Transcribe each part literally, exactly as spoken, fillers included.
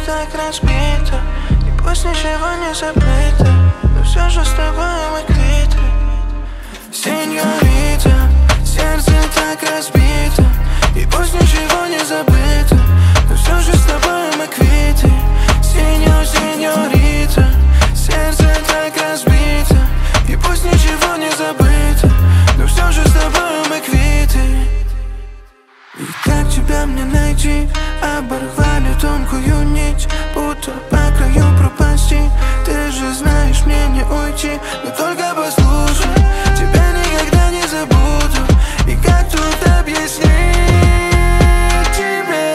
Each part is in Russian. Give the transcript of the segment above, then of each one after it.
так разбито, и пусть ничего не забыто, но все же с тобой мы квиты. Сеньорита, сердце так разбито, и пусть ничего не забыто, но все же с тобой мы квиты. Сеньор, сеньорита, сердце так разбито, и пусть ничего не забыто, но все же с тобой мы квиты. И как тебя мне найти? Оборвали тонкую нить, будто по краю пропасти. Ты же знаешь, мне не уйти, но только послушай, тебя никогда не забуду. И как тут объяснить тебе?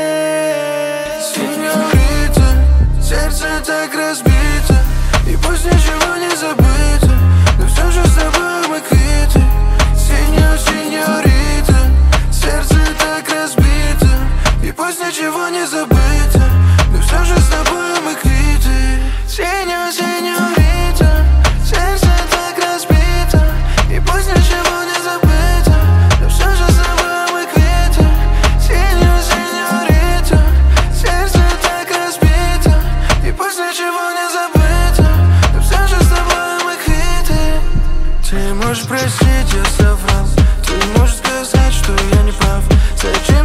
Сеньорита, сердце так разбито, и пусть ничего не забыто, но все же с тобой мы квиты. Сеньор, сеньорита, сердце так разбито, и пусть ничего не забыто, но все же с тобой мы квиты. Сеньор, сеньорита, сердце так разбито, и пусть ничего не забыто, но все же с тобой мы квиты. Сеньор, сеньорита, сердце так разбито, и пусть ничего не забыто, но все же с тобой мы квиты. Ты можешь простить, я соврал, ты можешь сказать, что я не прав. Зачем